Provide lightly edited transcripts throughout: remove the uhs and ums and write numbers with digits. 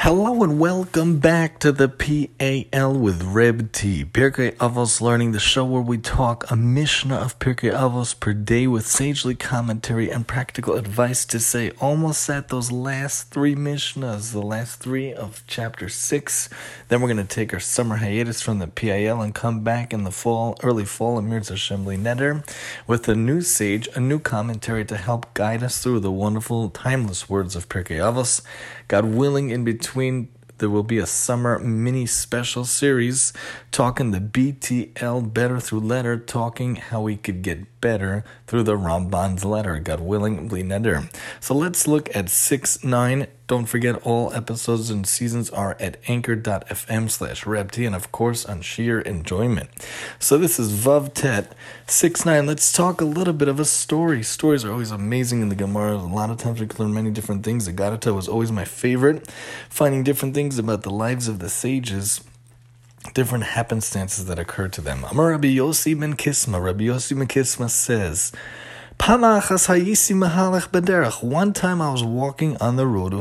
Hello and welcome back to the PAL with Reb T, Pirkei Avos Learning, the show where we talk a Mishnah of Pirkei Avos per day with sagely commentary and practical advice to say almost at those last three Mishnahs, the last three of chapter 6. Then we're going to take our summer hiatus from the PAL and come back in the fall, early fall, in Mirz Hashem Li Neder, with a new sage, a new commentary to help guide us through the wonderful, timeless words of Pirkei Avos. God willing, in between, there will be a summer mini special series talking the BTL, better through letter, talking how we could get better through the Ramban's letter, God willing, Li Neder. So let's look at 6-9. Don't forget, all episodes and seasons are at anchor.fm/RebT and of course on sheer enjoyment. So this is Vav Tet 6-9. Let's talk a little bit of a story. Stories are always amazing in the Gemara. A lot of times we can learn many different things. The Gadata was always my favorite. Finding different things about the lives of the sages, different happenstances that occur to them. Amar Rabbi Yossi ben Kisma. Rabbi Yossi ben Kisma says, one time I was walking on the road,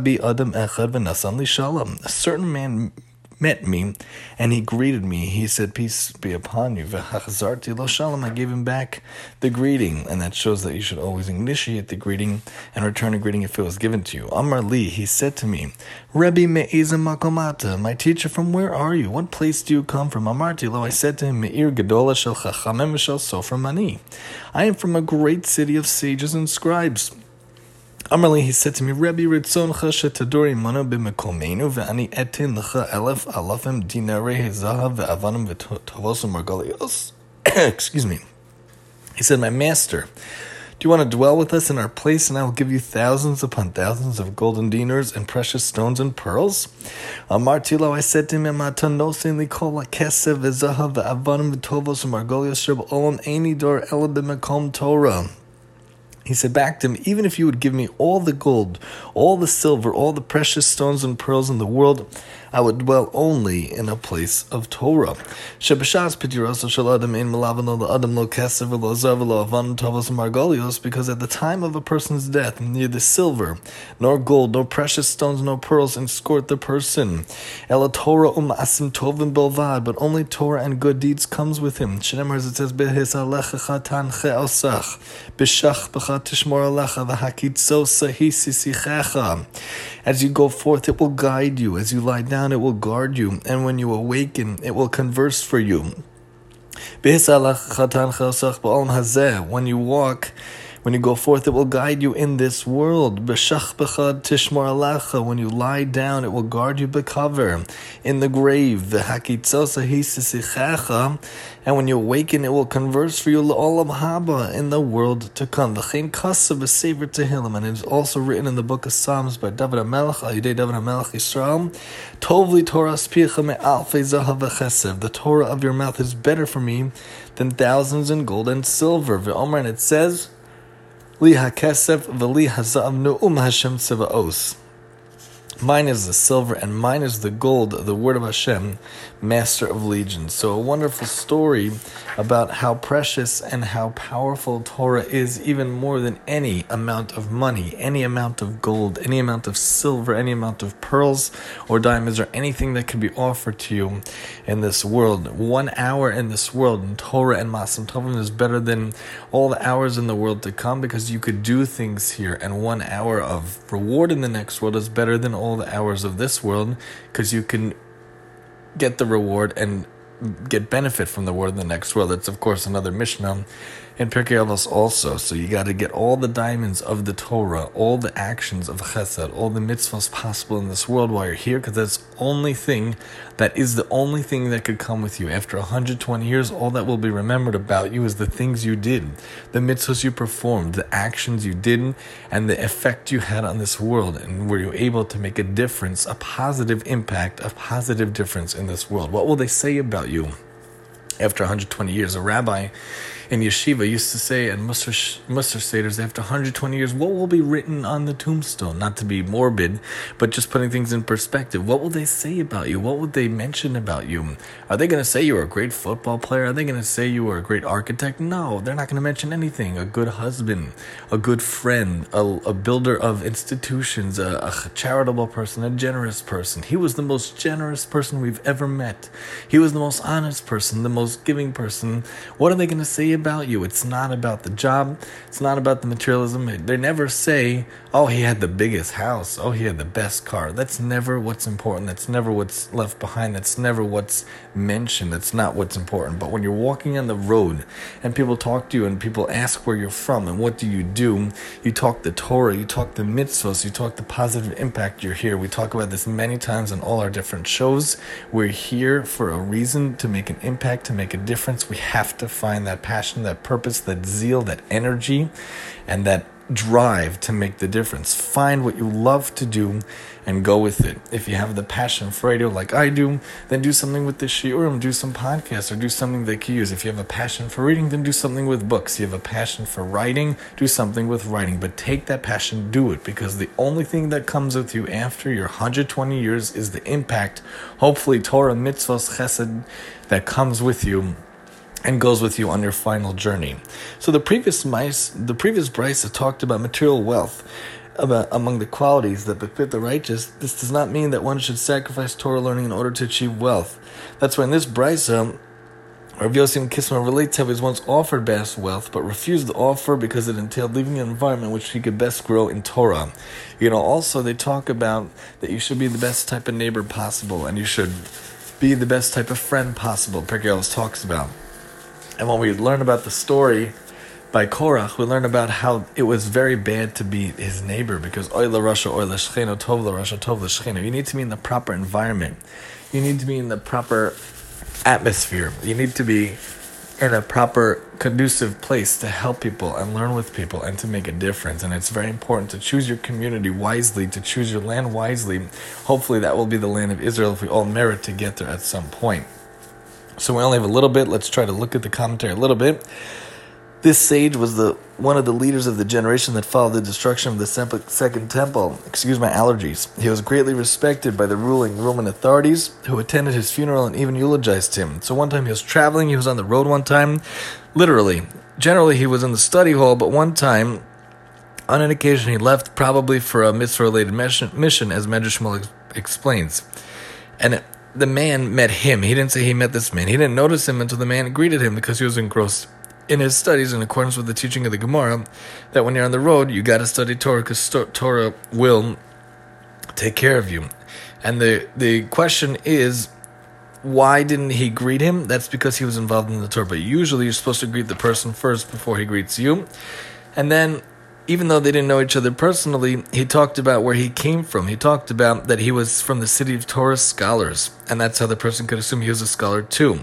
a certain man met me, and he greeted me. He said, "Peace be upon you." I gave him back the greeting, and that shows that you should always initiate the greeting and return a greeting if it was given to you. Amar li, he said to me, "Rebbe me'ezem makomata, my teacher, from where are you? What place do you come from?" Amarti lo, I said to him, Me'ir gedola shel chachamim v'shel sofrim ani, I am from a great city of sages and scribes. Amarli, he said to me, Rebbe ritzoncha shetadori mano b'mekomenu ve'ani etin lecha elef alafim dinarei zahav ve'avanim v'tovosum margalios. Excuse me. He said, my master, do you want to dwell with us in our place, and I will give you thousands upon thousands of golden dinars and precious stones and pearls? Amartilo, I said to him, Matanosin likol kesev ve'zahav ve'avanim v'tovosum margalios sheb olam eini dor ela b'mekom Torah. He said back to him, even if you would give me all the gold, all the silver, all the precious stones and pearls in the world, I would dwell only in a place of Torah. Because at the time of a person's death, neither silver, nor gold, nor precious stones, nor pearls escort the person. But only Torah and good deeds comes with him. It says, as you go forth, it will guide you. As you lie down, it will guard you. And when you awaken, it will converse for you. When you walk, when you go forth, it will guide you in this world. When you lie down, it will guard you becover in the grave. And when you awaken, it will converse for you l'olam haba in the world to come. And it is also written in the book of Psalms by David HaMelech, David HaMelech Yisrael, Tov li Torah spicha me'alfei zahav v'chesed. The Torah of your mouth is better for me than thousands in gold and silver. V'omer, and it says, Li hakesef v'li hazav nu'um Hashem tzevaos. Mine is the silver and mine is the gold, the word of Hashem, master of legions. So a wonderful story about how precious and how powerful Torah is, even more than any amount of money, any amount of gold, any amount of silver, any amount of pearls or diamonds, or anything that can be offered to you in this world. 1 hour in this world in Torah and Masim Tovim is better than all the hours in the world to come, because you could do things here, and 1 hour of reward in the next world is better than all the hours of this world, because you can get the reward and get benefit from the word in the next world. It's of course another Mishnah in Pirkei Avos also. So you got to get all the diamonds of the Torah, all the actions of Chesed, all the mitzvahs possible in this world while you're here, because that's the only thing that could come with you. After 120 years, all that will be remembered about you is the things you did, the mitzvahs you performed, the actions you did, and the effect you had on this world, and were you able to make a difference, a positive impact, a positive difference in this world. What will they say about you after 120 years? A rabbi in yeshiva used to say, and Musar Seders, after 120 years, what will be written on the tombstone? Not to be morbid, but just putting things in perspective. What will they say about you? What would they mention about you? Are they going to say you were a great football player? Are they going to say you were a great architect? No, they're not going to mention anything. A good husband, a good friend, a builder of institutions, a charitable person, a generous person. He was the most generous person we've ever met. He was the most honest person, the most giving person. What are they going to say about you? It's not about the job. It's not about the materialism. They never say, oh, he had the biggest house. Oh, he had the best car. That's never what's important. That's never what's left behind. That's never what's mentioned. That's not what's important. But when you're walking on the road and people talk to you and people ask where you're from and what do, you talk the Torah, you talk the mitzvahs, you talk the positive impact you're here. We talk about this many times on all our different shows. We're here for a reason, to make an impact, to make a difference. We have to find that passion, that purpose, that zeal, that energy, and that drive to make the difference. Find what you love to do and go with it. If you have the passion for radio like I do, then do something with the shiurim, do some podcasts, or do something they can use. If you have a passion for reading, then do something with books. You have a passion for writing, do something with writing. But take that passion, do it, because the only thing that comes with you after your 120 years is the impact, hopefully Torah, mitzvahs, chesed, that comes with you and goes with you on your final journey. So the previous brisa talked about material wealth, about among the qualities that befit the righteous. This does not mean that one should sacrifice Torah learning in order to achieve wealth. That's why in this brisa, Rav Yossi Kisma relates how he was once offered vast wealth, but refused the offer because it entailed leaving an environment which he could best grow in Torah. Also they talk about that you should be the best type of neighbor possible, and you should be the best type of friend possible. Pirkei Avos talks about. And when we learn about the story by Korach, we learn about how it was very bad to be his neighbor, because oy l'rasha, oy l'shcheno, tov l'rasha, tov l'shcheno. You need to be in the proper environment. You need to be in the proper atmosphere. You need to be in a proper, conducive place to help people and learn with people and to make a difference. And it's very important to choose your community wisely, to choose your land wisely. Hopefully that will be the land of Israel if we all merit to get there at some point. So we only have a little bit. Let's try to look at the commentary a little bit. This sage was one of the leaders of the generation that followed the destruction of the Second Temple. Excuse my allergies. He was greatly respected by the ruling Roman authorities, who attended his funeral and even eulogized him. So one time he was traveling. He was on the road one time. Literally. Generally, he was in the study hall, but one time, on an occasion, he left probably for a mitzvah-related mission, as Medrash Shmuel explains. And the man met him. He didn't say he met this man. He didn't notice him until the man greeted him, because he was engrossed in his studies, in accordance with the teaching of the Gemara, that when you're on the road, you got to study Torah, because Torah will take care of you. And the question is, why didn't he greet him? That's because he was involved in the Torah. But usually you're supposed to greet the person first before he greets you. And then, even though they didn't know each other personally, he talked about where he came from. He talked about that he was from the city of Torah scholars. And that's how the person could assume he was a scholar too.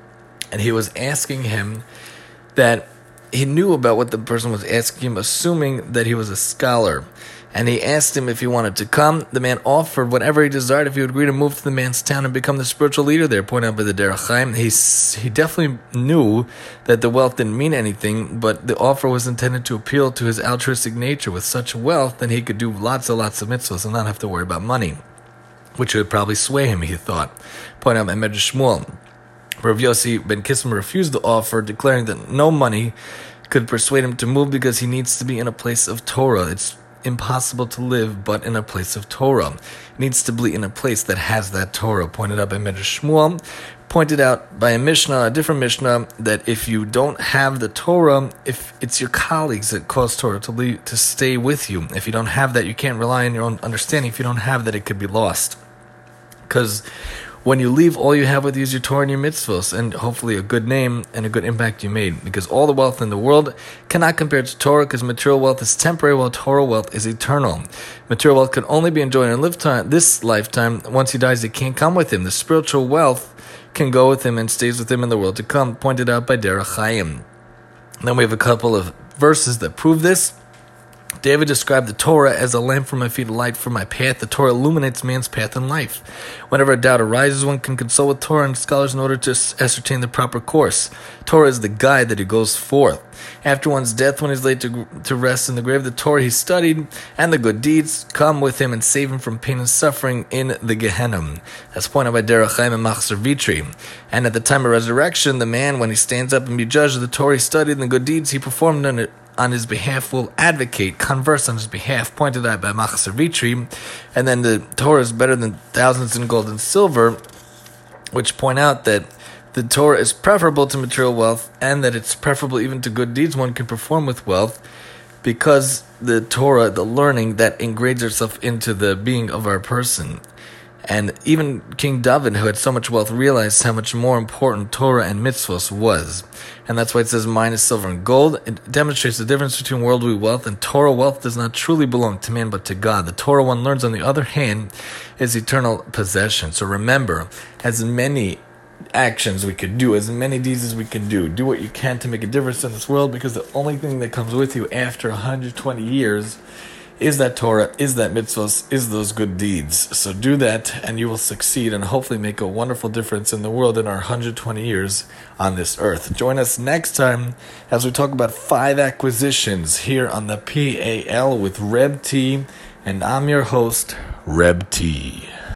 And he was asking him that he knew about what the person was asking him, assuming that he was a scholar. And he asked him if he wanted to come. The man offered whatever he desired if he would agree to move to the man's town and become the spiritual leader there, pointed out by the Derech Chaim. He definitely knew that the wealth didn't mean anything, but the offer was intended to appeal to his altruistic nature. With such wealth, then he could do lots of mitzvahs and not have to worry about money, which would probably sway him, he thought. Pointed out by Medrash Shmuel. Rav Yossi ben Kisma refused the offer, declaring that no money could persuade him to move because he needs to be in a place of Torah. It's impossible to live but in a place of Torah. He needs to be in a place that has that Torah. Pointed out by Medrash Shmuel, pointed out by a different Mishnah, that if you don't have the Torah, if it's your colleagues that cause Torah to stay with you, if you don't have that, you can't rely on your own understanding. If you don't have that, it could be lost. Because when you leave, all you have with you is your Torah and your mitzvahs, and hopefully a good name and a good impact you made. Because all the wealth in the world cannot compare to Torah, because material wealth is temporary, while Torah wealth is eternal. Material wealth can only be enjoyed in this lifetime. Once he dies, it can't come with him. The spiritual wealth can go with him and stays with him in the world to come, pointed out by Derech Chaim. Then we have a couple of verses that prove this. David described the Torah as a lamp for my feet, a light for my path. The Torah illuminates man's path in life. Whenever a doubt arises, one can consult with Torah and scholars in order to ascertain the proper course. Torah is the guide that he goes forth. After one's death, when he's laid to rest in the grave, the Torah he studied and the good deeds come with him and save him from pain and suffering in the Gehenna. That's pointed by Derech Chaim and Machzor Vitri. And at the time of resurrection, the man, when he stands up and be judged of the Torah he studied and the good deeds he performed on his behalf, will advocate, converse on his behalf, pointed out by Machzor Vitri. And then the Torah is better than thousands in gold and silver, which point out that the Torah is preferable to material wealth and that it's preferable even to good deeds one can perform with wealth, because the Torah, the learning, that engrades itself into the being of our person. And even King David, who had so much wealth, realized how much more important Torah and mitzvos was. And that's why it says mine is silver and gold. It demonstrates the difference between worldly wealth and Torah. Wealth does not truly belong to man but to God. The Torah one learns, on the other hand, is eternal possession. So remember, as many actions we could do, as many deeds as we can do what you can to make a difference in this world, because the only thing that comes with you after 120 years is that Torah, is that mitzvahs, is those good deeds. So do that and you will succeed and hopefully make a wonderful difference in the world in our 120 years on this earth. Join us next time as we talk about 5 acquisitions here on the PAL with Reb T, and I'm your host, Reb T.